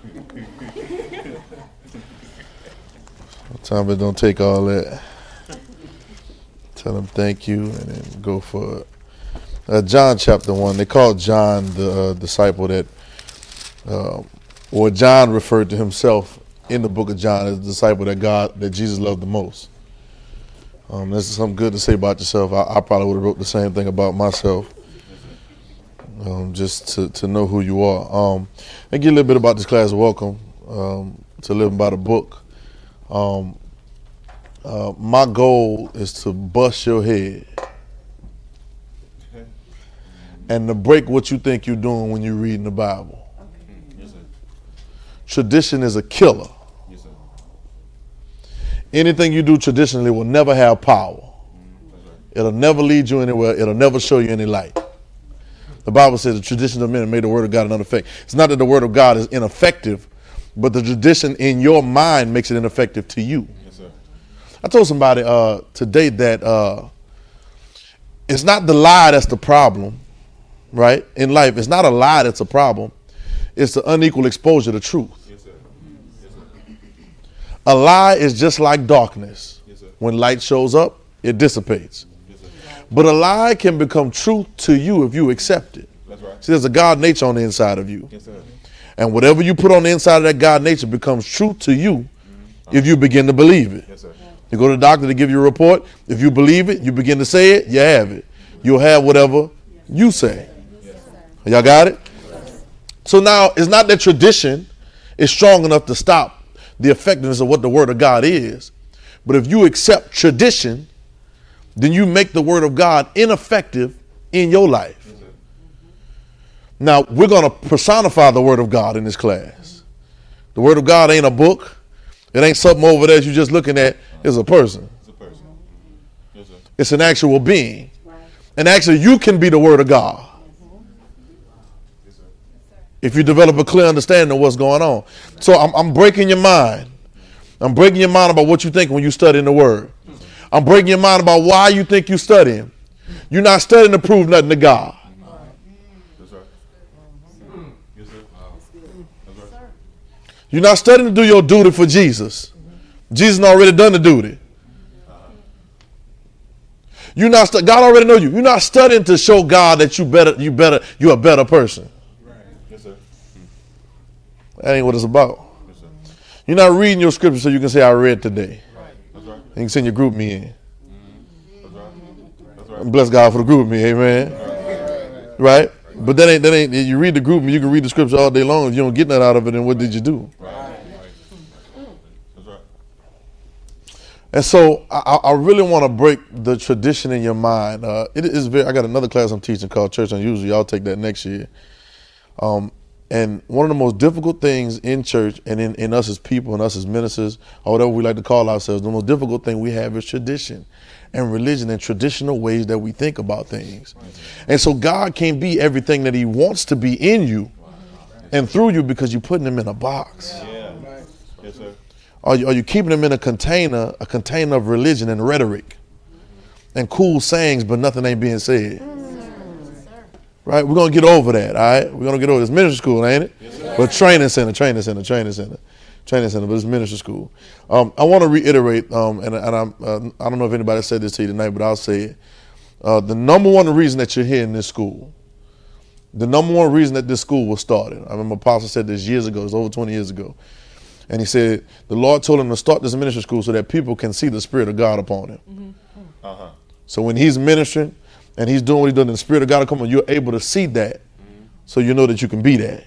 Sometimes it don't take all that. Tell them thank you and then go for it. John chapter 1. They called John the disciple that, or John referred to himself in the book of John as the disciple that Jesus loved the most. This is something good to say about yourself. I probably would have wrote the same thing about myself. Just to know who you are. And get a little bit about this class. Welcome to Living by the Book. My goal is to bust your head and to break what you think you're doing when you're reading the Bible. Yes, sir. Tradition is a killer. Yes, sir. Anything you do traditionally will never have power. Right. It'll never lead you anywhere. It'll never show you any light. The Bible says the tradition of men made the word of God ineffective. It's not that the word of God is ineffective, but the tradition in your mind makes it ineffective to you. Yes, sir. I told somebody today that it's not the lie that's the problem, right? In life, it's not a lie that's a problem. It's the unequal exposure to truth. Yes, sir. Yes, sir. A lie is just like darkness. Yes, sir. When light shows up, it dissipates. Yes, sir. But a lie can become truth to you if you accept it. That's right. See, there's a God nature on the inside of you. Yes, sir. And whatever you put on the inside of that God nature becomes truth to you if you begin to believe it. Yes, sir. You go to the doctor to give you a report. If you believe it, you begin to say it, you have it. You'll have whatever you say. Yes, y'all got it? Yes. So now it's not that tradition is strong enough to stop the effectiveness of what the word of God is. But if you accept tradition, then you make the word of God ineffective in your life. Now, we're going to personify the word of God in this class. The word of God ain't a book. It ain't something over there you're just looking at. It's a person. It's a person. Yes, sir. It's an actual being. Right. And actually, you can be the word of God. Yes, sir. If you develop a clear understanding of what's going on. So I'm breaking your mind. I'm breaking your mind about what you think when you study in the word. I'm breaking your mind about why you think you're studying. You're not studying to prove nothing to God. You're not studying to do your duty for Jesus. Jesus already done the duty. You're not. God already knows you. You're not studying to show God that you're a better person. Right. Yes, sir. That ain't what it's about. Yes, sir. You're not reading your scripture so you can say I read today. Right. That's right. You can send your group me in. That's right. That's right. Bless God for the group me, amen. Right. But that ain't. You read the group, you can read the scripture all day long. If you don't get nothing out of it, then what did you do? Right. That's right. And so I really want to break the tradition in your mind. It is very. I got another class I'm teaching called Church Unusual. Y'all take that next year. And one of the most difficult things in church and in us as people and us as ministers or whatever we like to call ourselves, the most difficult thing we have is tradition and religion and traditional ways that we think about things. And so God can't be everything that he wants to be in you and through you because you're putting him in a box. Yeah. Yes, sir. Are you keeping him in a container of religion and rhetoric and cool sayings, but nothing ain't being said? Right? We're going to get over that, all right? We're going to get over this. Ministry school, ain't it? Yes, but training center, but it's ministry school. I want to reiterate, and I don't know if anybody said this to you tonight, but I'll say it. The number one reason that you're here in this school, the number one reason that this school was started, I remember Apostle said this years ago, it was over 20 years ago, and he said the Lord told him to start this ministry school so that people can see the Spirit of God upon him. Mm-hmm. Uh-huh. So when he's ministering and he's doing what he's doing, and the Spirit of God will come on, you're able to see that, so you know that you can be that.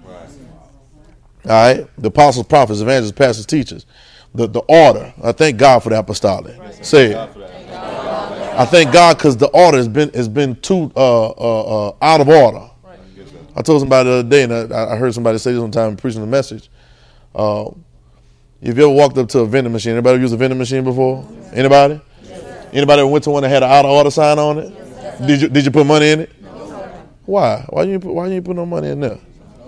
All right, the apostles, prophets, evangelists, pastors, teachers, the order. I thank God for the apostolic. Say it. I thank God because the order has been too out of order. I told somebody the other day, and I heard somebody say this one time preaching the message. If you ever walked up to a vending machine, anybody used a vending machine before? Anybody? Anybody ever went to one that had an out of order sign on it? Did you put money in it? Why? Why you ain't put no money in there?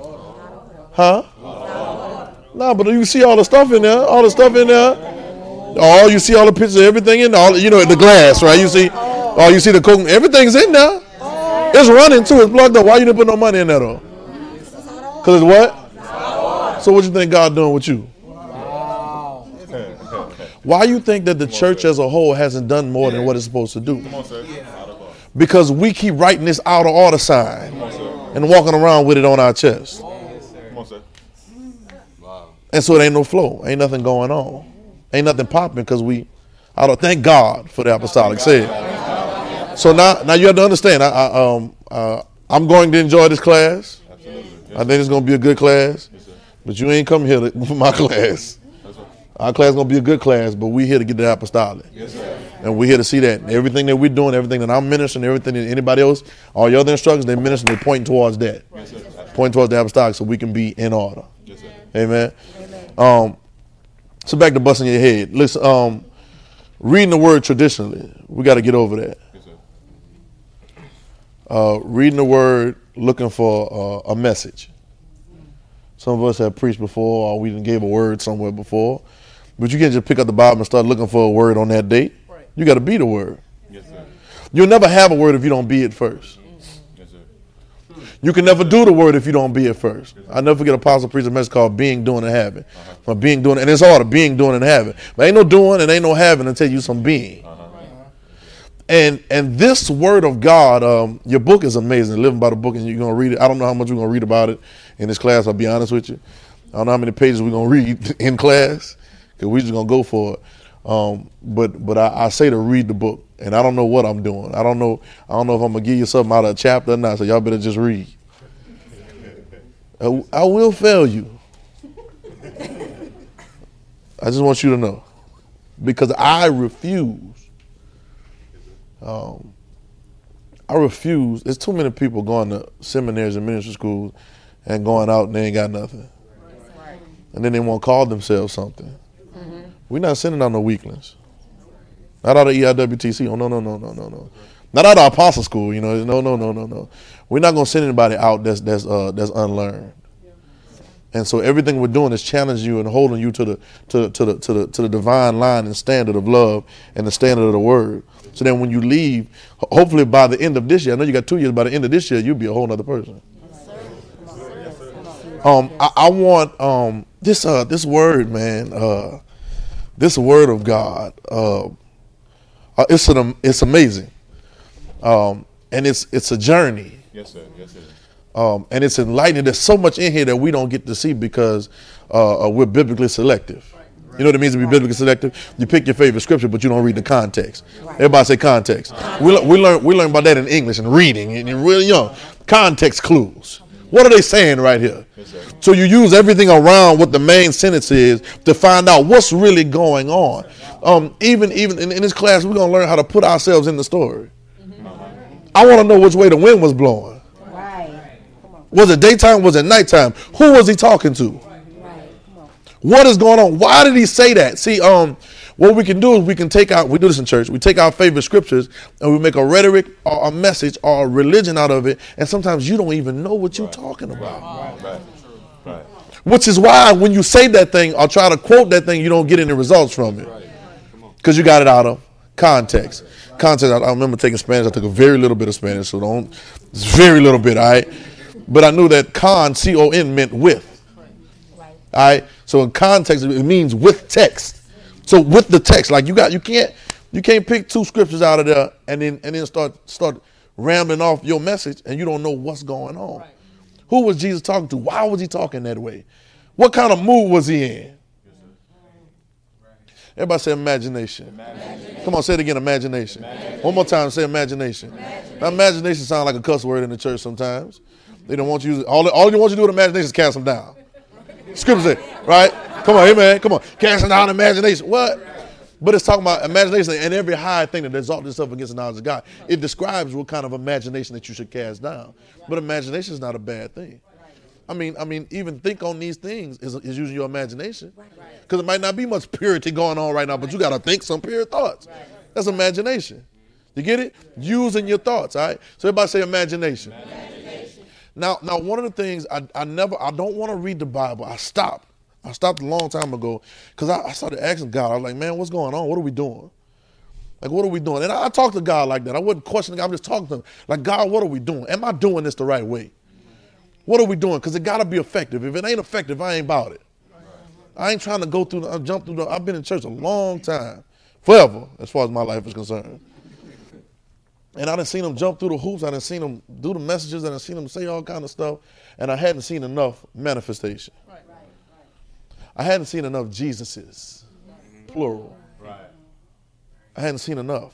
Huh? No, but you see all the stuff in there. All the stuff in there. Oh, you see all the pictures of everything in there. You know, the glass, right? You see the coke. Everything's in there. It's running too. It's plugged up. Why you didn't put no money in there though? Because it's what? So what you think God doing with you? Why you think that the church as a whole hasn't done more than what it's supposed to do? Because we keep writing this out of order sign and walking around with it on our chest. And so it ain't no flow. Ain't nothing going on. Ain't nothing popping because I don't thank God for the apostolic said. So now you have to understand, I'm going to enjoy this class. I think it's going to be a good class. But you ain't come here for my class. Our class is going to be a good class, but we here to get the apostolic. And we're here to see that. Everything that we're doing, everything that I'm ministering, everything that anybody else, all your other instructions, they're ministering, they're pointing towards that. Pointing towards the apostolic so we can be in order. Amen. So back to busting your head. Listen, reading the word traditionally, we got to get over that. Reading the word, looking for a message. Some of us have preached before, or we done gave a word somewhere before. But you can't just pick up the Bible and start looking for a word on that date. Right. You got to be the word. Yes, sir. You'll never have a word if you don't be it first. Yes, sir. You can never do the word if you don't be it first. Yes, I never forget Apostle preached a message called Being, Doing, and Having. From being, doing, and it's order, being, doing, and having. But ain't no doing and ain't no having until you some being. And this word of God, your book is amazing. Living by the book, and you're going to read it. I don't know how much we're going to read about it in this class, I'll be honest with you. I don't know how many pages we're going to read in class, because we're just going to go for it. But I say to read the book, and I don't know what I'm doing. I don't know if I'm going to give you something out of a chapter or not, so y'all better just read. I will fail you. I just want you to know. Because I refuse. There's too many people going to seminaries and ministry schools and going out and they ain't got nothing. And then they won't call themselves something. Mm-hmm. We're not sending out no weaklings. Not out of EIWTC. Oh, no. Not out of Apostle School, No. We're not going to send anybody out that's unlearned. And so everything we're doing is challenging you and holding you to the divine line and standard of love and the standard of the word. So then when you leave, hopefully by the end of this year, I know you got 2 years, by the end of this year, you'll be a whole other person. I want this word, man, this word of God. It's amazing. And it's a journey. Yes, sir. Yes, sir. And it's enlightening. There's so much in here that we don't get to see because we're biblically selective. You know what it means to be biblically selective? You pick your favorite scripture, but you don't read the context. Everybody say context. We learn about that in English and reading, and you're really young. Context clues. What are they saying right here? So you use everything around what the main sentence is to find out what's really going on. Even in this class, we're going to learn how to put ourselves in the story. I want to know which way the wind was blowing. Was it daytime? Was it nighttime? Who was he talking to? What is going on? Why did he say that? See, what we can do is we do this in church, we take our favorite scriptures and we make a rhetoric or a message or a religion out of it, and sometimes you don't even know what you're talking about. Right. Which is why when you say that thing or try to quote that thing, you don't get any results from it. Because you got it out of context. I remember taking Spanish. I took a very little bit of Spanish, so it's very little bit, all right? But I knew that C-O-N meant with. All right, so in context, it means with text. So with the text, like you can't pick two scriptures out of there and then start rambling off your message and you don't know what's going on. Right. Who was Jesus talking to? Why was he talking that way? What kind of mood was he in? Everybody say imagination. Come on, say it again, imagination. One more time, say imagination. Now, imagination sounds like a cuss word in the church sometimes. They don't want you. All they want you to do with imagination is cast them down. Scripture say, right? Come on, amen. Come on. Casting down imagination. What? But it's talking about imagination and every high thing that exalts itself against the knowledge of God. It describes what kind of imagination that you should cast down. But imagination is not a bad thing. I mean, even think on these things is using your imagination. Because it might not be much purity going on right now, but you got to think some pure thoughts. That's imagination. You get it? Using your thoughts, all right? So everybody say imagination. Now, one of the things I don't want to read the Bible. I stopped a long time ago because I started asking God. I was like, man, what's going on? What are we doing? Like, what are we doing? And I talked to God like that. I wasn't questioning God. I'm just talking to him. Like, God, what are we doing? Am I doing this the right way? What are we doing? Because it got to be effective. If it ain't effective, I ain't about it. I ain't trying to go through, jump through I've been in church a long time, forever, as far as my life is concerned. And I done seen them jump through the hoops. I done seen them do the messages. I done seen them say all kind of stuff. And I hadn't seen enough manifestation. I hadn't seen enough Jesuses, plural. I hadn't seen enough.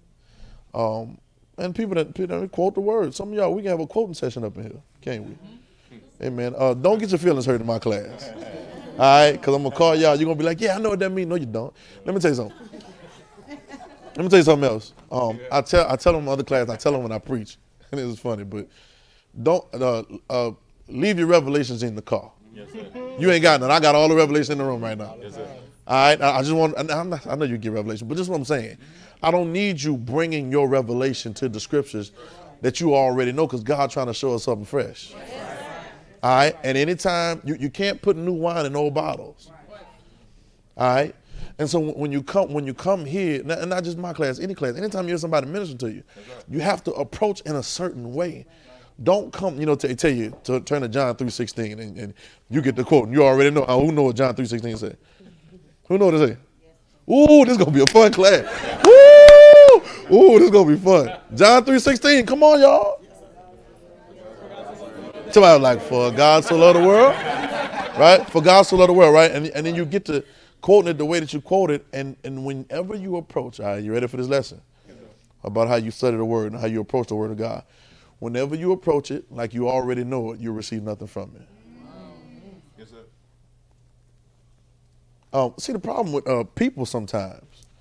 And people that quote the word. Some of y'all, we can have a quoting session up in here, can't we? Amen. Don't get your feelings hurt in my class. All right? Because I'm going to call y'all. You're going to be like, yeah, I know what that means. No, you don't. Let me tell you something. Let me tell you something else. I tell them in other class, I tell them when I preach. And this is funny, but don't leave your revelations in the car. Yes, sir. You ain't got none. I got all the revelation in the room right now. Yes, sir. All right? I just want, I know you get revelation, but this is what I'm saying. I don't need you bringing your revelation to the scriptures that you already know, because God's trying to show us something fresh. All right? And anytime, you can't put new wine in old bottles. All right? And so when you come here, and not just my class, any class, anytime you hear somebody minister to you, you have to approach in a certain way. Don't come, tell you to turn to John 3:16 and you get the quote. And you already know. Who know what John 3:16 said? Who know what it say? Ooh, this is going to be a fun class. Ooh, this is going to be fun. John 3:16, come on, y'all. Somebody was like, for God so loved the world, right? For God so loved the world, right? And then you get to quoting it the way that you quote it, and whenever you approach, all right, you ready for this lesson? About how you study the word and how you approach the word of God. Whenever you approach it like you already know it, you'll receive nothing from it. Yes, sir. See, the problem with people sometimes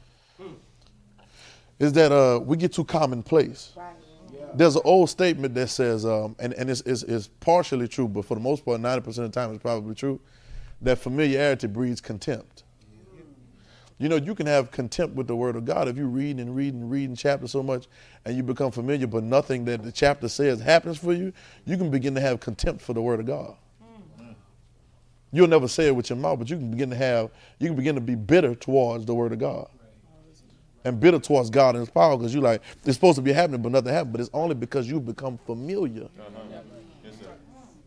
is that we get too commonplace. Right. Yeah. There's an old statement that says, and it's partially true, but for the most part, 90% of the time it's probably true, that familiarity breeds contempt. You can have contempt with the word of God if you read chapters so much and you become familiar, but nothing that the chapter says happens for you, you can begin to have contempt for the word of God. You'll never say it with your mouth, but you can begin to be bitter towards the word of God. And bitter towards God and his power, because you're like, it's supposed to be happening, but nothing happened. But it's only because you've become familiar. Yes, sir.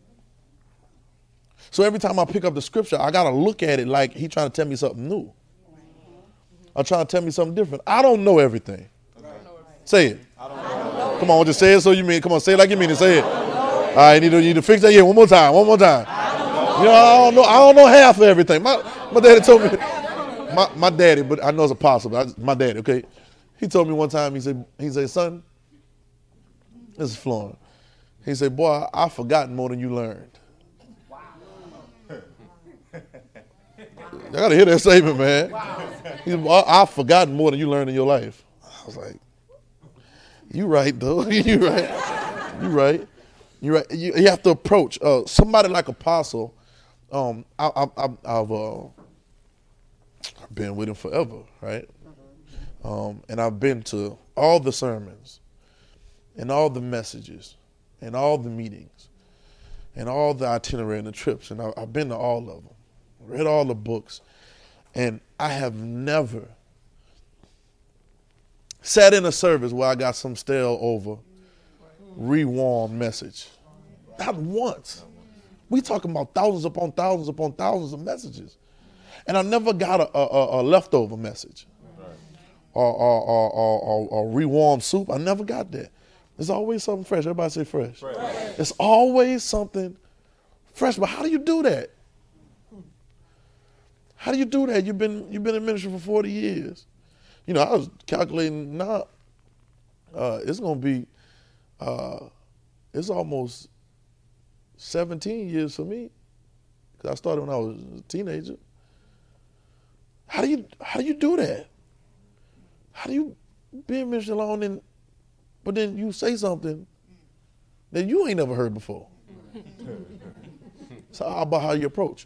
So every time I pick up the scripture, I got to look at it like he's trying to tell me something new. I'm trying to tell me something different. I don't know everything. Say it. Come on, just say it so you mean. Come on, say it like you mean it. Say it. All right, you need to fix that. Yeah, one more time. I don't know half of everything. My daddy told me. My daddy, but I know it's impossible. My daddy, okay. He told me one time. He said, son, this is Florida. He said, boy, I've forgotten more than you learned. I gotta hear that statement, man. He said, I've forgotten more than you learned in your life. I was like, you right, though. You right. You have to approach somebody like Apostle. I've been with him forever, right? And I've been to all the sermons and all the messages and all the meetings and all the itinerary and the trips, and I've been to all of them, read all the books, and I have never sat in a service where I got some stale over, rewarmed message. Not once. We talking about thousands upon thousands of messages. And I never got a leftover message or rewarmed soup. I never got that. There's always something fresh. Everybody say fresh. It's always something fresh. But how do you do that? How do you do that? You've been in ministry for 40 years. I was calculating now. It's going to be, it's almost 17 years for me, because I started when I was a teenager. How do you do that? How do you be in ministry long, but then you say something that you ain't never heard before? So how about how you approach?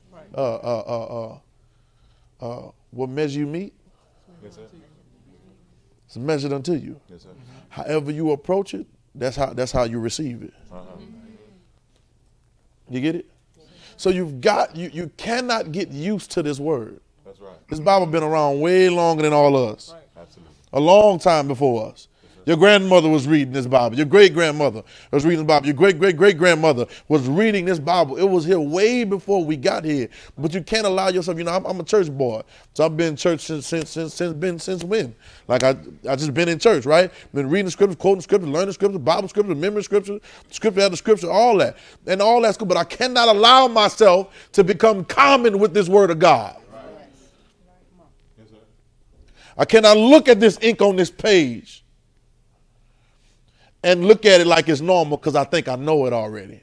What measure you meet, yes, sir, it's measured unto you. Yes, sir. However you approach it, that's how you receive it. You get it? So you cannot get used to this word. That's right. This Bible been around way longer than all of us. Right. Absolutely. A long time before us. Yes, Your grandmother was reading this Bible. Your great-grandmother was reading the Bible. Your great-great-great-grandmother was reading this Bible. It was here way before we got here. But you can't allow yourself, I'm a church boy. So I've been in church since when? Like I just been in church, right? Been reading the scriptures, quoting scriptures, learning scriptures, Bible scriptures, memory scriptures, scripture after scripture, all that. And all that's good. But I cannot allow myself to become common with this word of God. I cannot look at this ink on this page and look at it like it's normal because I think I know it already.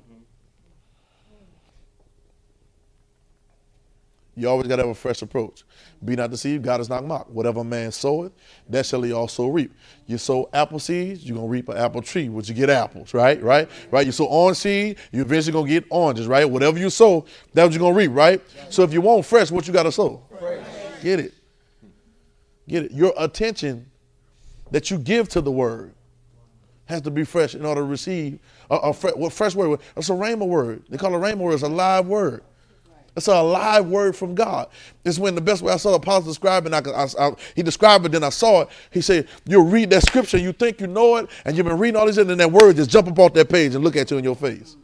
You always got to have a fresh approach. Be not deceived, God is not mocked. Whatever a man soweth, that shall he also reap. You sow apple seeds, you're going to reap an apple tree, which you get apples, right? You sow orange seed, you're eventually going to get oranges, right? Whatever you sow, that's what you're going to reap, right? So if you want fresh, what you got to sow? Get it. Your attention that you give to the word has to be fresh in order to receive a fresh word. It's a rhema word. They call it a rhema word. It's a live word. It's a live word from God. It's when the best way I saw the apostle describe it, he described it, then I saw it. He said, you'll read that scripture, you think you know it, and you've been reading all these, and then that word just jump up off that page and look at you in your face.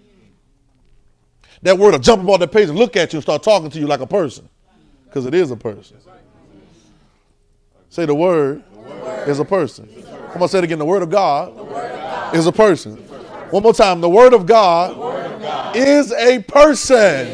That word will jump up off that page and look at you and start talking to you like a person. Because it is a person. Say the word is a person. Come on, say it again. The word of God is a person. One more time. The word of God is a person.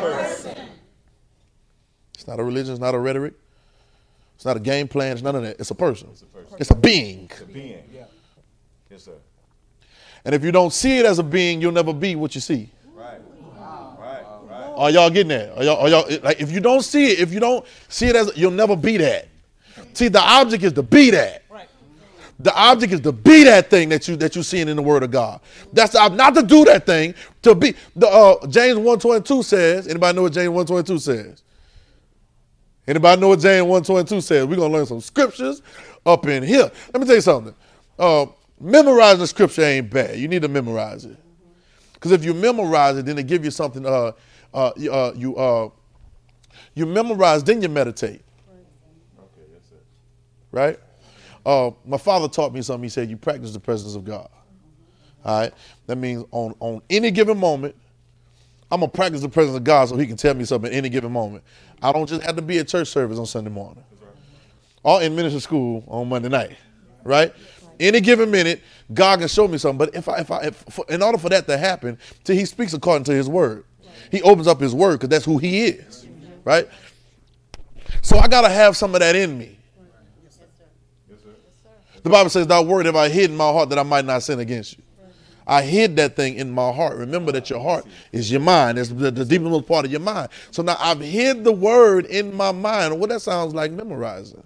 It's not a religion. It's not a rhetoric. It's not a game plan. It's none of that. It's a person. It's a being. It's a being. Yes, sir. And if you don't see it as a being, you'll never be what you see. Right. Are y'all getting that? Are y'all like, if you don't see it as, you'll never be that. See, the object is to be that. The object is to be that thing that you seeing in the word of God. That's not to do that thing, to be. James 1:22 says, anybody know what James 1:22 says? Anybody know what James 1:22 says? We're going to learn some scriptures up in here. Let me tell you something. Memorizing the scripture ain't bad. You need to memorize it. Because if you memorize it, then it give you something. You memorize, then you meditate. Okay, yes, sir. Right? My father taught me something. He said, you practice the presence of God. All right? That means on any given moment, I'm going to practice the presence of God so he can tell me something at any given moment. I don't just have to be at church service on Sunday morning. Or in ministry school on Monday night. Right? Any given minute, God can show me something. But if in order for that to happen, he speaks according to his word. He opens up his word because that's who he is. Right? So I got to have some of that in me. The Bible says, thy word have I hid in my heart that I might not sin against you. I hid that thing in my heart. Remember that your heart is your mind. It's the deepest part of your mind. So now I've hid the word in my mind. What that sounds like memorizing.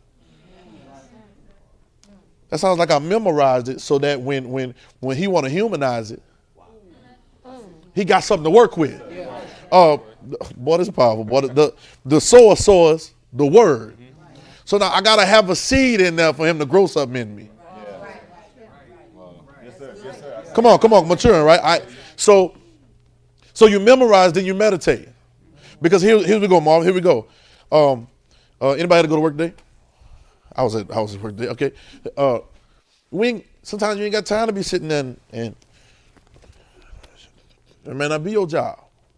That sounds like I memorized it so that when he want to humanize it, he got something to work with. Boy, this is powerful. Boy, the sower sows the word. So now I got to have a seed in there for him to grow something in me. Yes, sir. Yes, sir. Come on, maturing, right? So you memorize, then you meditate. Because here we go, Marvin. Here we go. Anybody had to go to work today? I was at work today. Okay. Sometimes you ain't got time to be sitting there and it may not be your job.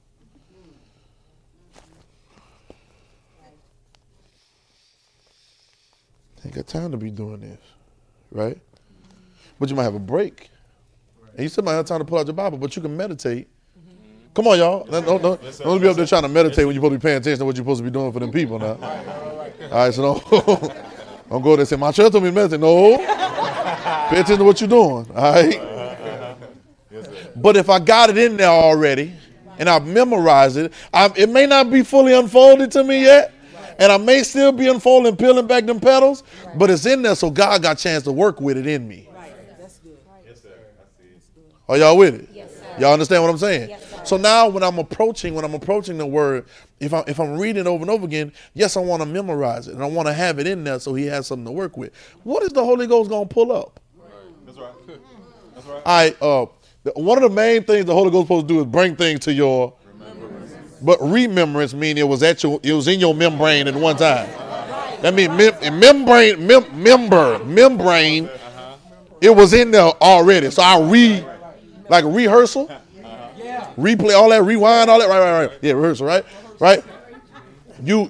Ain't got time to be doing this, right? But you might have a break. And you still might have time to pull out your Bible, but you can meditate. Come on, y'all. Don't be up there trying to meditate when you're supposed to be paying attention to what you're supposed to be doing for them people now. All right, so don't go there and say, my church told me to meditate. No. Pay attention to what you're doing, all right? But if I got it in there already and I've memorized it, it may not be fully unfolded to me yet. And I may still be unfolding, peeling back them petals, but it's in there, so God got a chance to work with it in me. Right. That's good. Yes, sir. I see. Are y'all with it? Yes, sir. Y'all understand what I'm saying? Yes, sir. So now when I'm approaching the word, if I'm reading it over and over again, yes, I want to memorize it, and I want to have it in there so he has something to work with. What is the Holy Ghost going to pull up? That's right. That's right. All right. One of the main things the Holy Ghost is supposed to do is bring things to your but remembrance means it was in your membrane at one time. That means membrane It was in there already. So I like a rehearsal, replay all that, rewind all that. Right. Yeah, rehearsal, right. You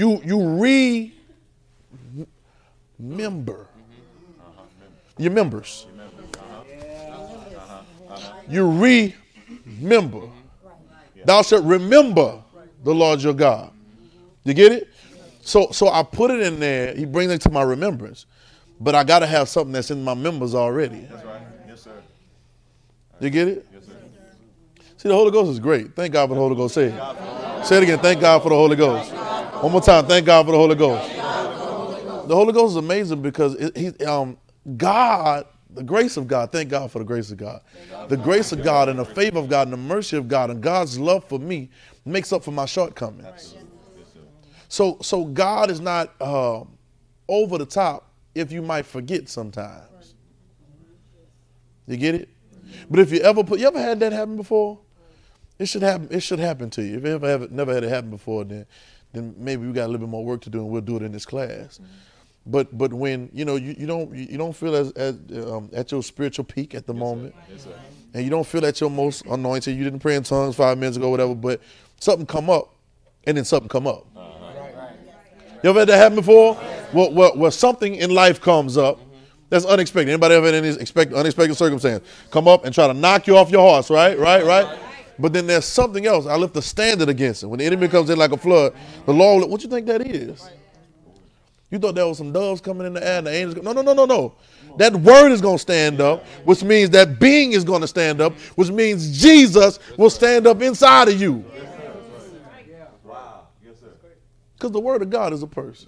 remember your members. You remember. Thou shalt remember the Lord your God. You get it? So I put it in there. He brings it to my remembrance. But I got to have something that's in my members already. That's right. Yes, sir. You get it? Yes, sir. See, the Holy Ghost is great. Thank God for the Holy Ghost. Say it. Say it again. Thank God for the Holy Ghost. One more time. Thank God for the Holy Ghost. The Holy Ghost is amazing because God, the grace of God, thank God for the grace of God. The grace of God and the favor of God and the mercy of God and God's love for me makes up for my shortcomings. So God is not over the top if you might forget sometimes. You get it? But if you ever had that happen before? It should happen to you. If you never had it happen before, then maybe we got a little bit more work to do, and we'll do it in this class. But when you don't feel as at your spiritual peak at the moment, and you don't feel at your most anointed, you didn't pray in tongues 5 minutes ago, whatever. But something come up, and then something come up. You ever had that happen before? Where something in life comes up that's unexpected. Anybody ever had any unexpected circumstance come up and try to knock you off your horse, right? But then there's something else. I lift a standard against it. When the enemy comes in like a flood, the Lord, what you think that is? You thought there was some doves coming in the air and the angels? No. That word is going to stand up, which means that being is going to stand up, which means Jesus will stand up inside of you. Wow. Yes, sir. Because the word of God is a person.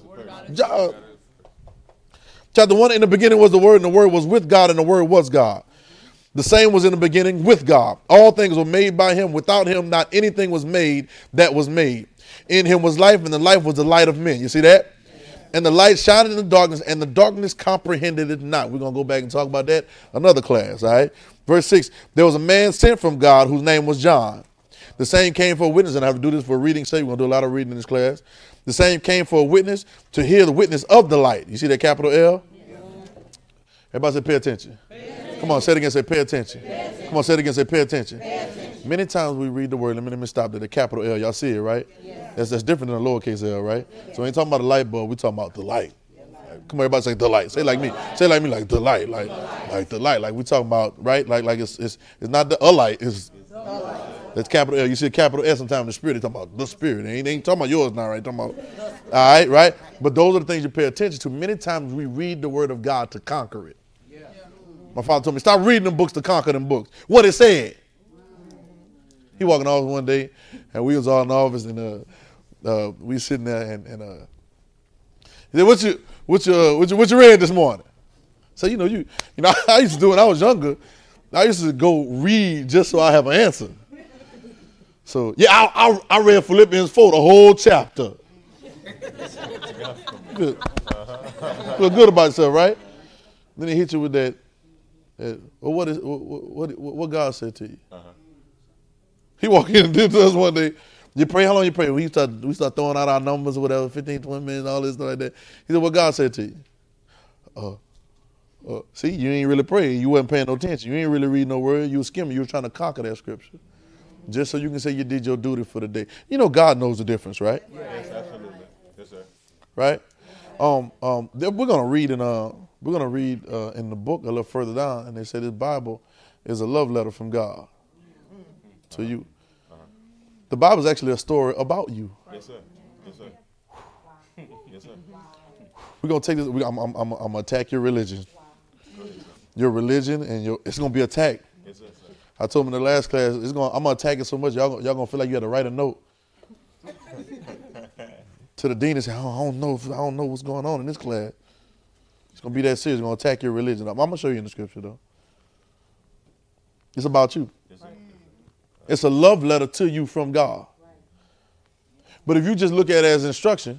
Chapter 1, in the beginning was the word, and the word was with God, and the word was God. The same was in the beginning with God. All things were made by him. Without him, not anything was made that was made. In him was life, and the life was the light of men. You see that? And the light shined in the darkness, and the darkness comprehended it not. We're going to go back and talk about that another class, all right? Verse 6, there was a man sent from God whose name was John. The same came for a witness, and I have to do this for reading sake. We're going to do a lot of reading in this class. The same came for a witness to hear the witness of the light. You see that capital L? Yeah. Everybody say pay attention. Come on, say it again, say pay attention. Come on, say it again, say pay attention. Many times we read the word, let me stop there, the capital L. Y'all see it, right? That's different than a lowercase L, right? So we ain't talking about the light bulb, we talking about the light. Come on, everybody say the light. Say it like me. Say it like me, like the light. Like the light. Like we talking about, right? Like it's not the light, it's that's capital L. You see a capital S sometimes in the spirit, they talking about the spirit. They ain't talking about yours now, right? Talking about, all right, right? But those are the things you pay attention to. Many times we read the word of God to conquer it. My father told me, stop reading them books to conquer them books. What it said. He walked in the office one day, and we was all in the office, and we sitting there, and he said, what you read this morning? So you know, I used to do when I was younger. I used to go read just so I have an answer. So yeah, I read Philippians 4, the whole chapter. Good. Feel good about yourself, right? Then he hit you with that. Well, what God said to you? He walked in and did to us one day. You pray, how long you pray? We start throwing out our numbers or whatever, 15, 20 minutes, all this stuff like that. He said, what God said to you? See, you ain't really praying. You wasn't paying no attention. You ain't really reading no word. You were skimming. You were trying to conquer that scripture. Just so you can say you did your duty for the day. You know God knows the difference, right? Yes, absolutely. Yes, sir. Right? We're gonna read in the book a little further down, and they say this Bible is a love letter from God to you. The Bible is actually a story about you. Yes, sir. Yes, sir. Yes, sir. We're gonna take this. I'm gonna attack your religion. Your religion, and it's gonna be attacked. Yes, sir. I told them in the last class, I'm gonna attack it so much y'all gonna feel like you had to write a note to the dean and say, I don't know what's going on in this class. It's gonna be that serious. It's gonna attack your religion. I'm gonna show you in the scripture though. It's about you. Yes, sir. It's a love letter to you from God. But if you just look at it as instruction,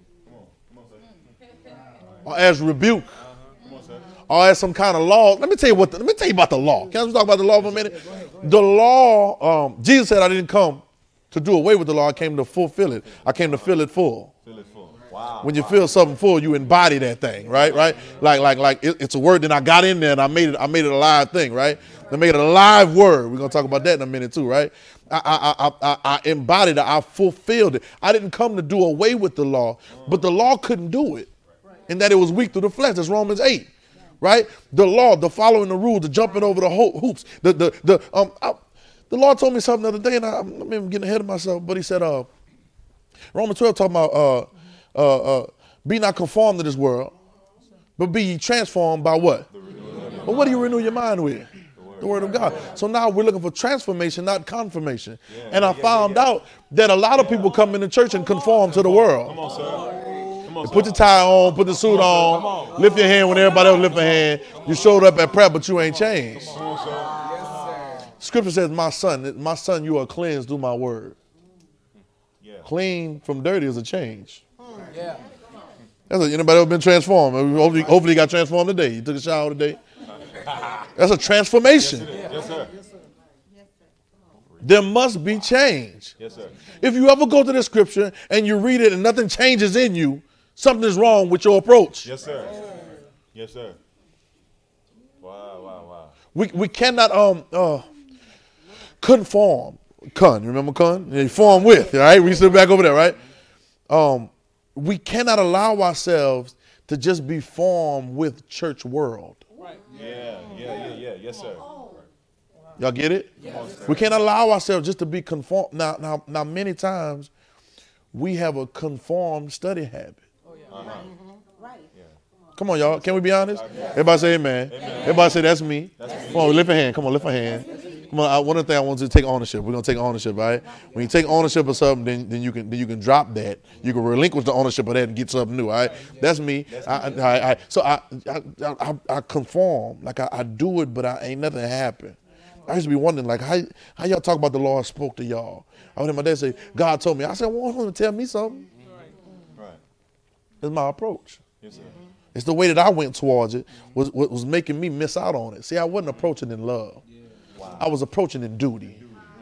or as rebuke, or as some kind of law, let me tell you about the law. Can I just talk about the law for a minute? The law, Jesus said, I didn't come to do away with the law. I came to fulfill it. I came to fill it full. When you feel something full, you embody that thing, right? Right? Like it's a word that I got in there and I made it a live thing, right? I made it a live word. We're gonna talk about that in a minute too, right? I embodied it. I fulfilled it. I didn't come to do away with the law, but the law couldn't do it, in that it was weak through the flesh. That's Romans 8, right? The law, the following the rules, the jumping over the hoops. The Lord told me something the other day, and I'm getting ahead of myself. But He said, Romans 12 talking about be not conformed to this world, but be ye transformed by what? But what do you renew your mind with? The word of God. So now we're looking for transformation, not confirmation. And I found out that a lot of people come into church and conform to the world. Come on, sir. Come on, Put your tie on, put the suit on, lift your hand when everybody else lift their hand. You showed up at prayer, but you ain't changed. Scripture says, my son, you are cleansed through my word. Clean from dirty is a change. Anybody ever been transformed? Hopefully you got transformed today. You took a shower today. That's a transformation. Yes, sir. There must be change. Yes, sir. If you ever go to the scripture and you read it and nothing changes in you, something is wrong with your approach. Yes, sir. Yes, sir. Wow. We cannot conform. Remember con? Form with, all right? We sit back over there, right? We cannot allow ourselves to just be formed with church world. Yeah. Yes, sir. Y'all get it? We can't allow ourselves just to be conformed. Now, many times we have a conformed study habit. Come on, y'all. Can we be honest? Everybody say amen. Everybody say that's me. Come on, lift a hand. Come on, lift a hand. Come on. One of the things I want you to take ownership. We're gonna take ownership, right? When you take ownership of something, then you can drop that. You can relinquish the ownership of that and get something new. All right, that's me. So I conform. Like I do it, but ain't nothing happen. I used to be wondering, like, how y'all talk about the Lord spoke to y'all? I would hear my dad say, God told me. I said, well, I want him to tell me something. Right. That's my approach. Yes, sir. It's the way that I went towards it was making me miss out on it. See, I wasn't approaching in love. Wow. I was approaching in duty.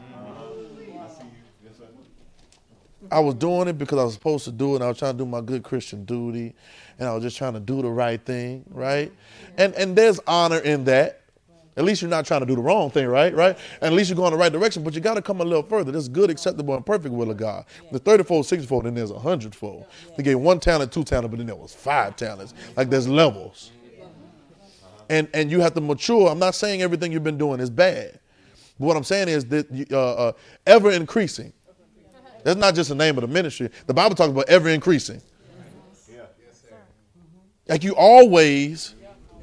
I was doing it because I was supposed to do it, and I was trying to do my good Christian duty, and I was just trying to do the right thing, right? And there's honor in that. At least you're not trying to do the wrong thing, right? And at least you're going in the right direction, but you got to come a little further. This good, acceptable, and perfect will of God. The 30-fold, 60-fold, then there's 100-fold. They gave 1 talent, 2 talents, but then there was 5 talents. Like there's levels. And you have to mature. I'm not saying everything you've been doing is bad. But what I'm saying is that ever increasing. That's not just the name of the ministry. The Bible talks about ever increasing. Like you always...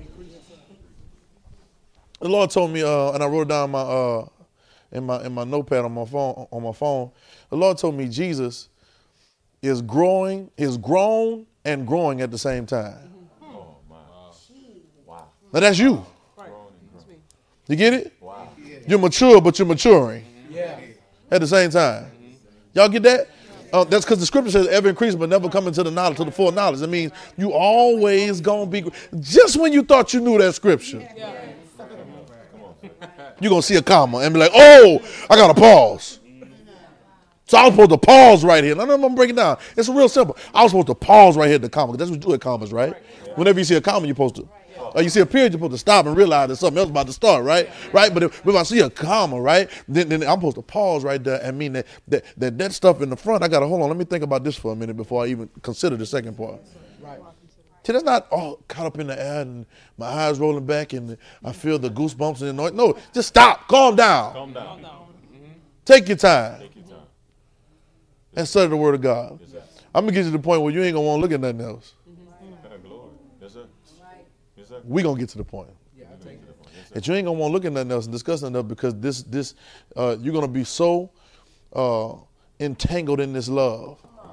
The Lord told me, and I wrote it down in my notepad on my phone. The Lord told me Jesus is grown and growing at the same time. Oh my! Wow. Now that's you. You get it? Wow. You're mature, but you're maturing at the same time. Y'all get that? That's because the scripture says ever increasing, but never coming to the full knowledge. It means you always gonna be. Just when you thought you knew that scripture. You're going to see a comma and be like, oh, I got to pause. So I was supposed to pause right here. No, I'm going to break it down. It's real simple. I was supposed to pause right here at the comma. That's what you do at commas, right? Whenever you see a comma, you're supposed to. Or you see a period, you're supposed to stop and realize there's something else about to start, right? But if I see a comma, right, then I'm supposed to pause right there and mean that stuff in the front, I got to, hold on, let me think about this for a minute before I even consider the second part. See, that's not all caught up in the air and my eyes rolling back and I feel the goosebumps and the noise. No, just stop. Calm down. Calm down. Take your time. And study the word of God. Yes, I'm going to get to the point where you ain't going to want to look at nothing else. Glory. Yes, sir. Yes, sir. We're going to get to the point. That you ain't going to want to look at nothing else and discuss nothing else because this you're going to be so entangled in this love.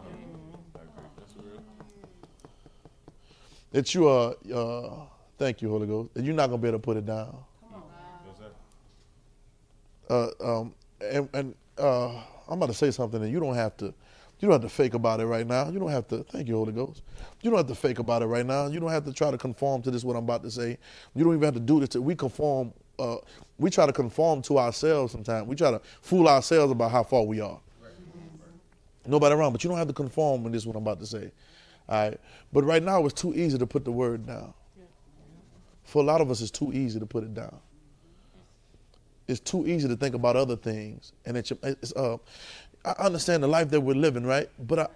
That you are, thank you, Holy Ghost, that you're not going to be able to put it down. I'm about to say something and you don't have to fake about it right now. You don't have to, thank you, Holy Ghost. You don't have to fake about it right now. You don't have to try to conform to this, what I'm about to say. You don't even have to do this. We try to conform to ourselves sometimes. We try to fool ourselves about how far we are. Nobody around, but you don't have to conform with this, what I'm about to say. All right. But right now it's too easy to put the word down. For a lot of us, it's too easy to put it down. It's too easy to think about other things. And I understand the life that we're living, right? But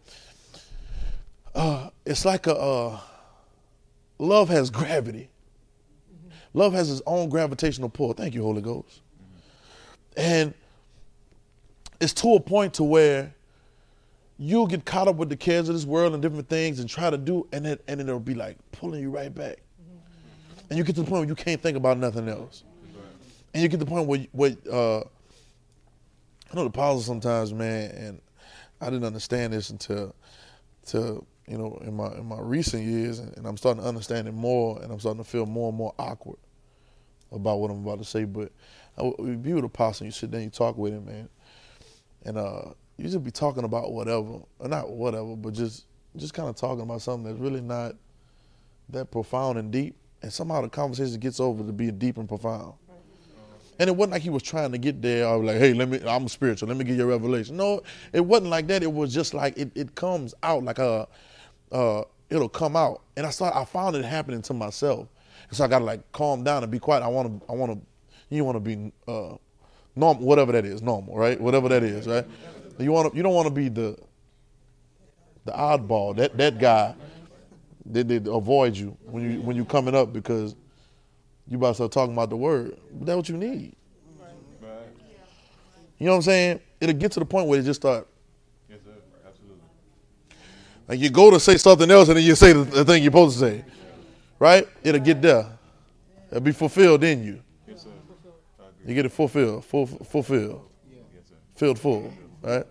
it's like love has gravity. Love has its own gravitational pull. Thank you, Holy Ghost. And it's to a point to where you'll get caught up with the cares of this world and different things and try to do, and then it'll be like pulling you right back. And you get to the point where you can't think about nothing else. And you get to the point where I know the apostles sometimes, man, and I didn't understand this until in my recent years, and I'm starting to understand it more, and I'm starting to feel more and more awkward about what I'm about to say. But you be with an apostle, you sit there, and you talk with him, man, and you just be talking about whatever, or not whatever, but just kind of talking about something that's really not that profound and deep, and somehow the conversation gets over to be deep and profound. And it wasn't like he was trying to get there. I was like, hey, I'm spiritual. Let me give you a revelation. No, it wasn't like that. It was just like it comes out like it'll come out. And I found it happening to myself. And so I gotta like calm down and be quiet. You want to be normal, whatever that is, normal, right? Whatever that is, right? You don't want to be the oddball, that guy that avoid you when you coming up because you about to start talking about the word. But that's what you need. You know what I'm saying? It'll get to the point where it just start. Yes, sir. Absolutely. Like you go to say something else and then you say the thing you're supposed to say. Right? It'll get there. It'll be fulfilled in you. Yes, sir. You get it fulfilled. Fulfilled. Yes, sir. Filled full. Right?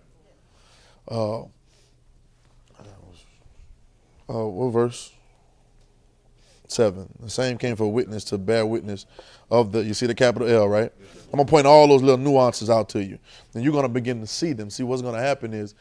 What verse? 7. The same came for witness to bear witness of you see the capital L, right? I'm going to point all those little nuances out to you. And you're going to begin to see them. See, what's going to happen is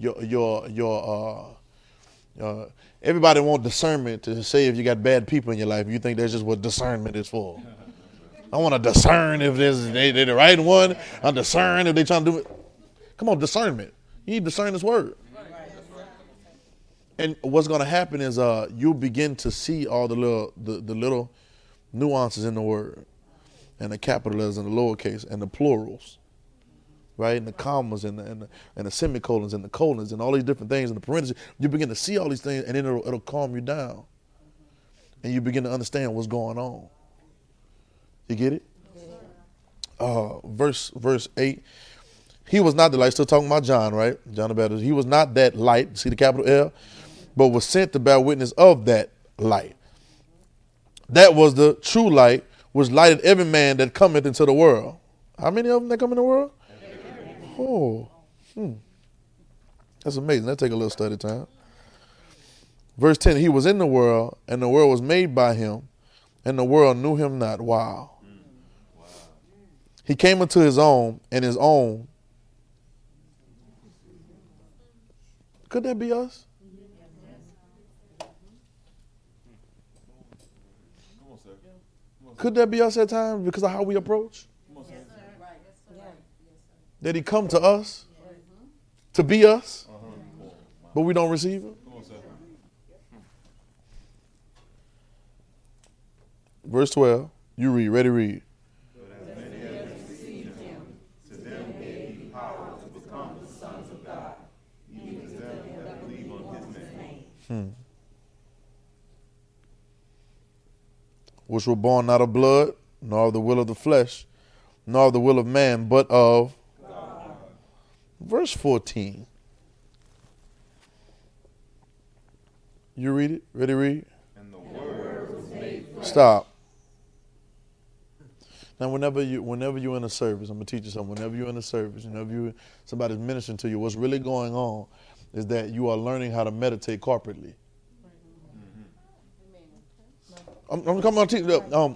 everybody wants discernment to say if you got bad people in your life. You think that's just what discernment is for. I want to discern if they're the right one. I discern if they're trying to do it. Come on, discernment. You need to discern this word. And what's going to happen is you'll begin to see all the little nuances in the word, and the capitals and the lowercase and the plurals, right? And the commas and the semicolons and the colons and all these different things and the parentheses. You begin to see all these things, and then it'll calm you down, and you begin to understand what's going on. You get it? Verse 8. He was not the light. Still talking about John, right? John the Baptist. He was not that light. See the capital L? But was sent to bear witness of that light. That was the true light, which lighted every man that cometh into the world. How many of them that come in the world? Oh, that's amazing. That take a little study time. Verse 10, he was in the world, and the world was made by him, and the world knew him not. Wow. He came into his own, and his own. Could that be us? Could that be us at times because of how we approach? Did he come to us to be us, but we don't receive him? Verse 12, you read, ready, read. Which were born not of blood, nor of the will of the flesh, nor of the will of man, but of God. Verse 14. You read it? Ready, read? And the word was made flesh. Stop. Now, whenever you're in a service, I'm going to teach you something. Whenever you're in a service, somebody's ministering to you, what's really going on is that you are learning how to meditate corporately. I'm coming on to teach.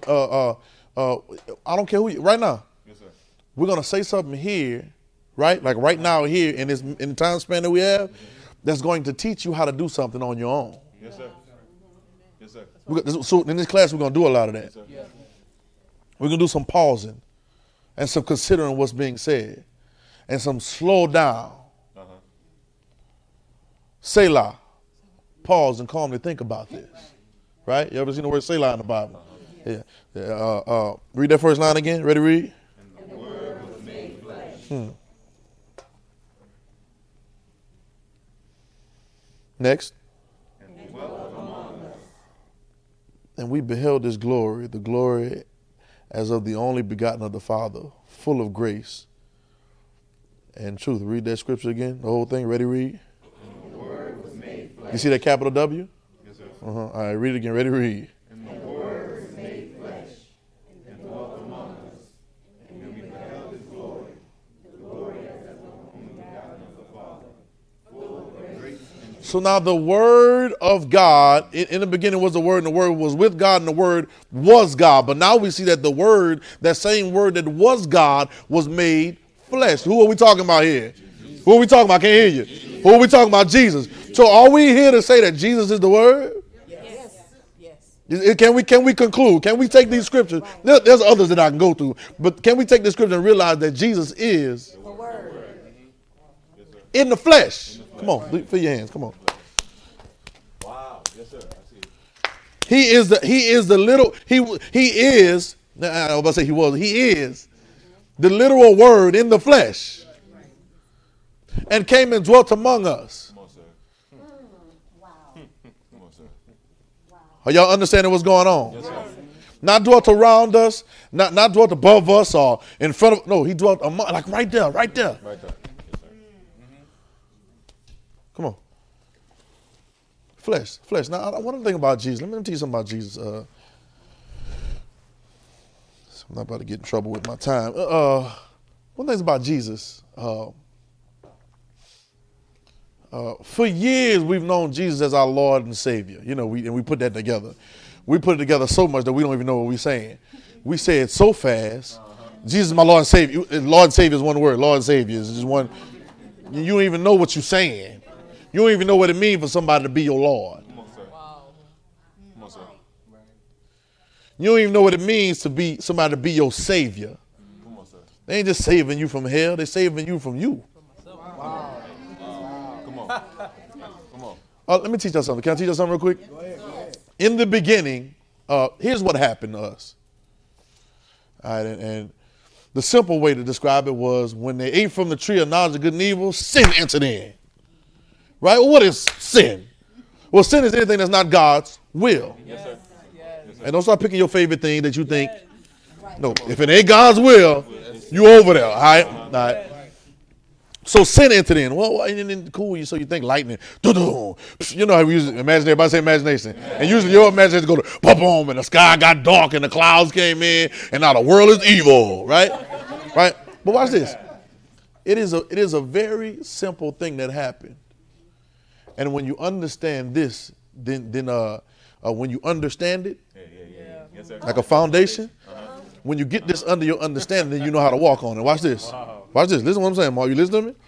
I don't care who you. Right now, yes, sir. We're gonna say something here, right? Like right now here in the time span that we have, that's going to teach you how to do something on your own. Yes, sir. Yes, sir. So in this class, we're gonna do a lot of that. Yes, we're gonna do some pausing, and some considering what's being said, and some slow down. Selah. pause and calmly think about this. Right? You ever seen the word Selah in the Bible? Yeah. Read that first line again. Ready to read? And the word was made flesh. Next. And dwelt among us. And we beheld his glory, the glory as of the only begotten of the Father, full of grace and truth. Read that scripture again, the whole thing. Ready to read? And the word was made flesh. You see that capital W? Yes, sir. All right, read it again. Ready to read? And the word was made flesh and dwelt among us. And we beheld his glory, the glory as of the only begotten of the Father, full of grace and So now the word of God, in the beginning was the word, and the word was with God, and the word was God. But now we see that the word, that same word that was God, was made flesh. Who are we talking about here? Who are we talking about? I can't hear you. Who are we talking about? Jesus. So are we here to say that Jesus is the word? Yes. Can we conclude? Can we take these scriptures? There's others that I can go through, but can we take this scripture and realize that Jesus is The word. in the flesh? Come on, fill your hands. Come on. Wow. Yes, sir. I see it. He is I was about to say he is the literal word in the flesh and came and dwelt among us. Come on, sir. Wow. Come on, sir. Are y'all understanding what's going on? Yes, sir. Not dwelt around us, not dwelt above us or in front of, no, he dwelt among, like right there. Right there. Yes, sir. Come on. Flesh. Now, I want to think about Jesus. Let me tell you something about Jesus. I'm not about to get in trouble with my time. One thing about Jesus, for years we've known Jesus as our Lord and Savior. You know, we put that together. We put it together so much that we don't even know what we're saying. We say it so fast. Jesus is my Lord and Savior. Lord and Savior is one word. Lord and Savior is just one. You don't even know what you're saying. You don't even know what it means for somebody to be your Lord. Come on, sir. Come on, sir. You don't even know what it means to be somebody to be your Savior. Come on, sir. They ain't just saving you from hell. They're saving you from you. Come on. Come on. Let me teach you something. Can I teach you something real quick? Go ahead. In the beginning, here's what happened to us. All right, and the simple way to describe it was when they ate from the tree of knowledge of good and evil, sin entered in. Right? Well, what is sin? Well, sin is anything that's not God's will. Yes, sir. And don't start picking your favorite thing that you think. No, if it ain't God's will, you over there. All right? All right. So sin entered in. Well, cool. So you think lightning. Doo-doo. You know how we use it. Everybody say imagination. And usually your imagination go to boom, and the sky got dark, and the clouds came in, and now the world is evil. Right? Right? But watch this. It is a very simple thing that happened. And when you understand this, then when you understand it, Yes, sir. like a foundation, when you get this under your understanding, then you know how to walk on it. Watch this. Watch this. Listen to what I'm saying, Mark. You listen to me?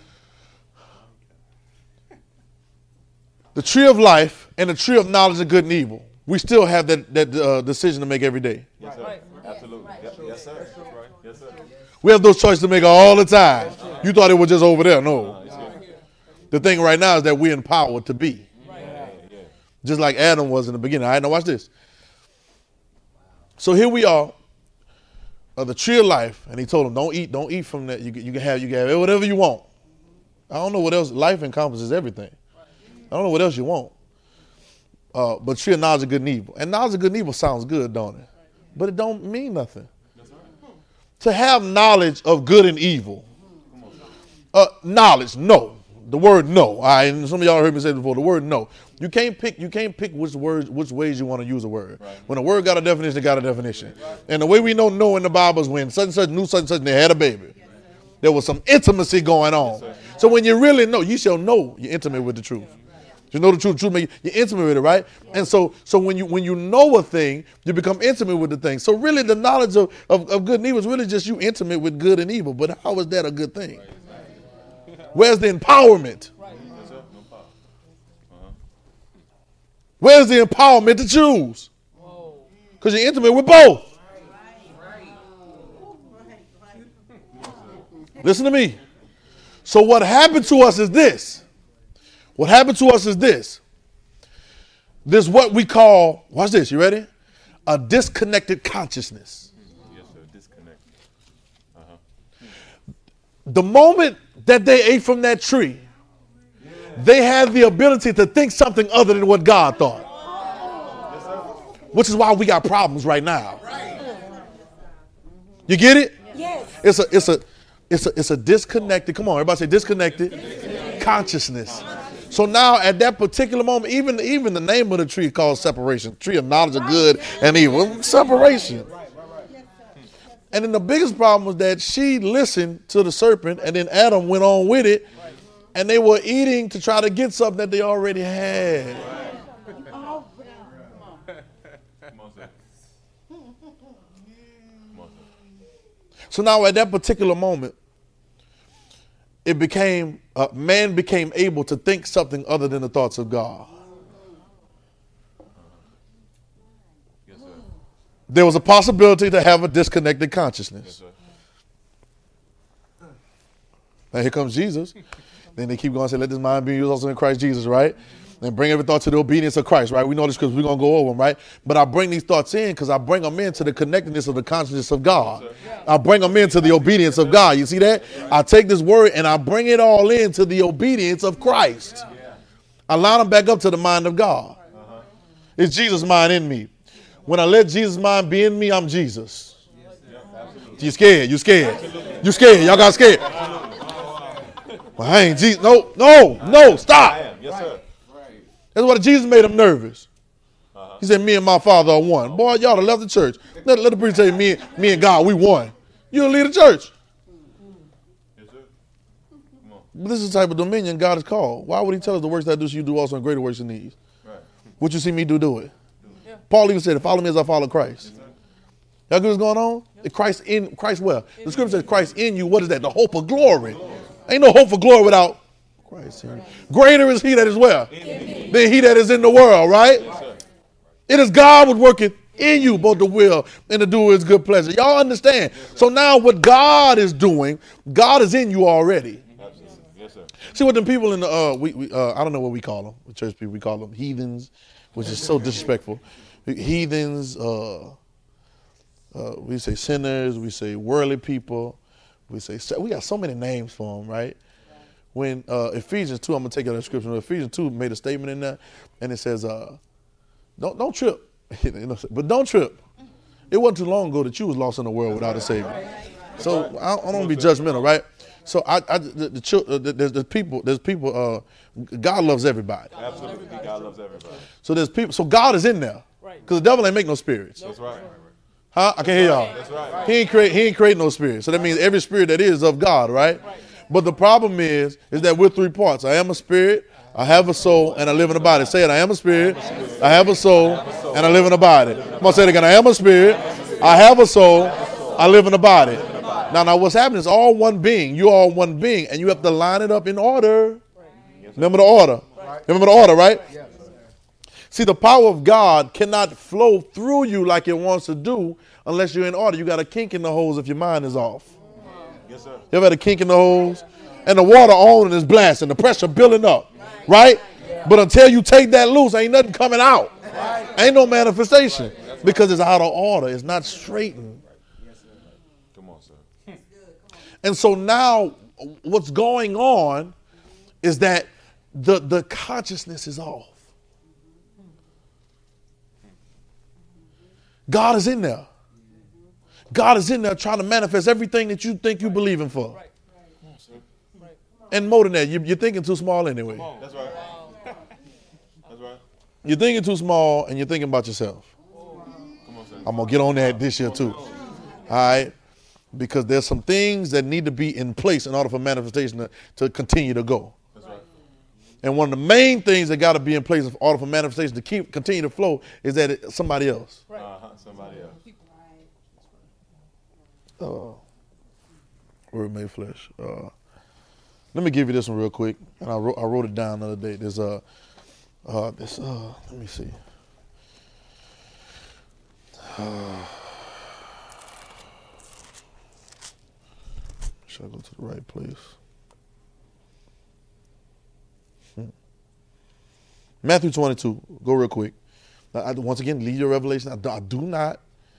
The tree of life and the tree of knowledge of good and evil. We still have that decision to make every day. Yes, sir. Absolutely. Yes, sir. That's right. Yes, sir. We have those choices to make all the time. You thought it was just over there. No. The thing right now is that we're empowered to be. Just like Adam was in the beginning. All right, now watch this. So here we are, the tree of life, and he told him, don't eat from that. You can have whatever you want. I don't know what else. Life encompasses everything. I don't know what else you want. But tree of knowledge of good and evil. And knowledge of good and evil sounds good, don't it? But it don't mean nothing. To have knowledge of good and evil. Knowledge, no. The word no. All right, and some of y'all heard me say it before. The word no. You can't pick which ways you want to use a word. Right. When a word got a definition, it got a definition. Right. And the way we know no in the Bible is when such and such knew such and such and they had a baby. Yes, there was some intimacy going on. Yes, so when you really know, you shall know you're intimate with the truth. You know the truth makes you're intimate with it, right? And so when you know a thing, you become intimate with the thing. So really the knowledge of good and evil is really just you intimate with good and evil. But how is that a good thing? Where's the empowerment? Where's the empowerment to choose? Because you're intimate with both. Listen to me. So what happened to us is this. What happened to us is this. There's what we call, watch this, you ready? A disconnected consciousness. Yes, sir. Disconnect. The moment that they ate from that tree, they had the ability to think something other than what God thought. Which is why we got problems right now. You get it? Yes. It's a disconnected, come on, everybody say disconnected consciousness. So now at that particular moment, even the name of the tree is called separation. Tree of knowledge of good and evil. Separation. And then the biggest problem was that she listened to the serpent and then Adam went on with it and they were eating to try to get something that they already had. Come on, sir. So now at that particular moment, it became, man became able to think something other than the thoughts of God. Yes, sir. There was a possibility to have a disconnected consciousness. Yes, sir. Now here comes Jesus. Then they keep going and say, let this mind be in you also in Christ Jesus, right? And bring every thought to the obedience of Christ, right? We know this because we're going to go over them, right? But I bring these thoughts in because I bring them into the connectedness of the consciousness of God. I bring them into the obedience of God. You see that? I take this word and I bring it all into the obedience of Christ. I line them back up to the mind of God. It's Jesus' mind in me. When I let Jesus' mind be in me, I'm Jesus. You scared? You scared? You scared? Y'all got scared? Well, I ain't Jesus. No, stop. Yes, sir. That's why Jesus made him nervous. He said, me and my Father are one. Boy, y'all have left the church. Let the preacher say, me and God, we one. You'll lead the church. Yes, sir. Come on. But this is the type of dominion God is called. Why would he tell us the works that I do, so you do also in greater works than these? Right. What you see me do it. Yeah. Paul even said, follow me as I follow Christ. Yes, Y'all get what's going on? Yep. Christ well. The scripture says Christ in you. What is that? The hope of glory. Ain't no hope for glory without Christ in you. Greater is he that is well than he that is in the world, right? It is God which worketh in you both the will and to do his good pleasure. Y'all understand? So now what God is doing, God is in you already. Yes, sir. See what them people in the I don't know what we call them. The church people, we call them heathens, which is so disrespectful. Heathens, we say sinners, we say worldly people, we got so many names for them, right? When Ephesians 2, I'm going to take out the scripture. Ephesians 2 made a statement in there, and it says, don't trip. But don't trip. It wasn't too long ago that you was lost in the world without a Savior. So I don't want to be judgmental, right? So there's people, God loves everybody. Absolutely. God loves everybody. So there's people, so God is in there. Because the devil ain't make no spirits. That's right. Huh? I can't hear y'all. That's right. He ain't create no spirit. So that means every spirit that is of God, right? But the problem is that we're three parts. I am a spirit, I have a soul, and I live in a body. Say it. I am a spirit, I have a soul, and I live in a body. Come on, say it again. I am a spirit, I have a soul, I live in a body. Now what's happening is all one being. You're all one being, and you have to line it up in order. Remember the order. Remember the order, right? See, the power of God cannot flow through you like it wants to do unless you're in order. You got a kink in the hose if your mind is off. Yes, sir. You ever had a kink in the hose? And the water on and is blasting, the pressure building up, right? But until you take that loose, ain't nothing coming out. Ain't no manifestation because it's out of order. It's not straightened. Come on, sir. And so now what's going on is that the consciousness is off. God is in there. God is in there trying to manifest everything that you think you believing for. And more than that, you're thinking too small anyway. That's right. That's right. You're thinking too small and you're thinking about yourself. Come on, sir. I'm going to get on that this year too. All right? Because there's some things that need to be in place in order for manifestation to continue to go. That's right. And one of the main things that got to be in place in order for manifestation to continue to flow is that it's somebody else. Somebody else. Word made flesh. Let me give you this one real quick. And I wrote it down the other day. There's let me see. Should I go to the right place? Matthew 22. Go real quick. Once again, leave your revelation. I do not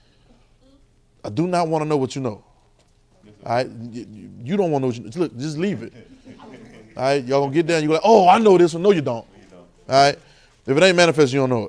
want to know what you know. All right? You don't want to know what you know. Look, just leave it. All right? Y'all going to get there and you're like, oh, I know this one. No, you don't. All right? If it ain't manifest, you don't know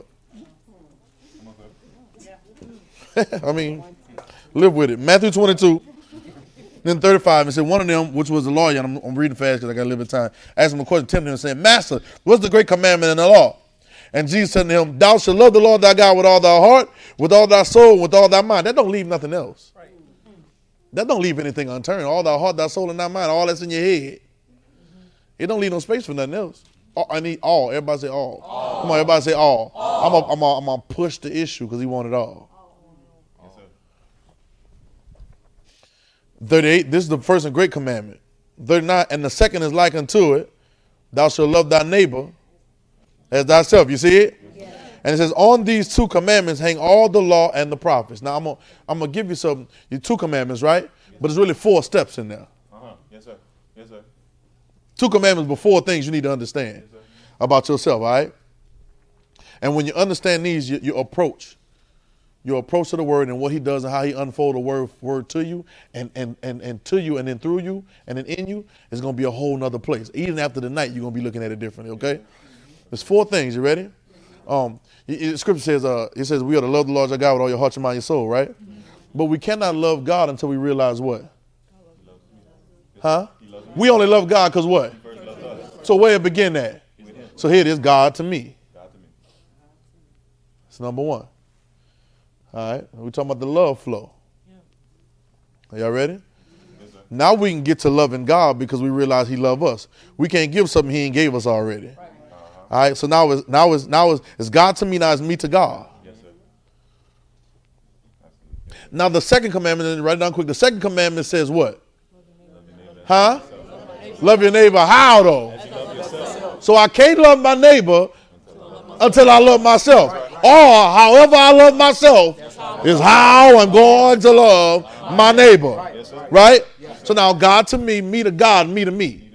it. I mean, live with it. Matthew 22, then 35. It said, one of them, which was the lawyer, and I'm reading fast because I got a little bit of time, asked him a question, tempting him, saying, Master, what's the great commandment in the law? And Jesus said to him, thou shalt love the Lord thy God with all thy heart, with all thy soul, with all thy mind. That don't leave nothing else. Right. That don't leave anything unturned. All thy heart, thy soul, and thy mind, all that's in your head. It don't leave no space for nothing else. I need all. Everybody say all. Come on, everybody say all. I'm going to push the issue because he wanted all. 38, this is the first and great commandment. 39, and the second is like unto it, thou shalt love thy neighbor as thyself. You see it? Yeah. And it says, on these two commandments hang all the law and the prophets. Now, I'm gonna give you your two commandments, right? Yes. But there's really 4 steps in there. Yes, sir. Yes, sir. 2 commandments before things you need to understand about yourself, all right? And when you understand these, your approach to the word and what he does and how he unfolds the word to you and to you and then through you and then in you is going to be a whole nother place. Even after the night, you're going to be looking at it differently, okay? There's 4 things. You ready? The scripture says, it says we ought to love the Lord our God with all your heart, your mind, your soul, right? But we cannot love God until we realize what? Huh? We only love God because what? So where it begin at? So here it is, God to me. That's number 1. All right, we're talking about the love flow. Are y'all ready? Yes, sir. Now we can get to loving God because we realize he loves us. We can't give something he ain't gave us already. Right. All right, so now it's God to me, now it's me to God. Yes, sir. Now the second commandment, and write it down quick, the second commandment says what? Huh? Love your neighbor. How though? So I can't love my neighbor until I love myself. Or however I love myself is how I'm going to love my neighbor. Right? So now God to me, me to God, me to me.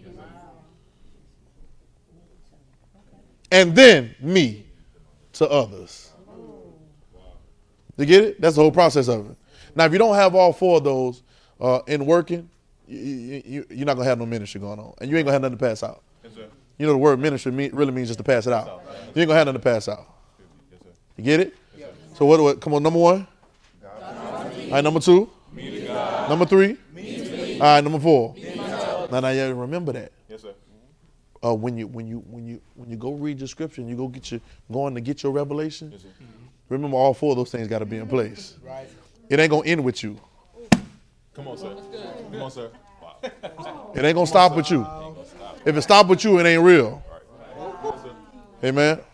And then me to others. You get it? That's the whole process of it. Now, if you don't have all 4 of those in working, you're not going to have no ministry going on. And you ain't going to have nothing to pass out. You know the word ministry really means just to pass it out. You ain't going to have nothing to pass out. You get it? Yes, so what? Come on, number 1. All right, number 2. Number 3. All right, number 4. Now you remember that. Yes, sir. When you go read your scripture and you going to get your revelation, yes, remember all 4 of those things got to be in place. Right. It ain't gonna end with you. Come on, sir. Come on, sir. Wow. It ain't gonna stop with you. If it stop with you, it ain't real. Right. Amen.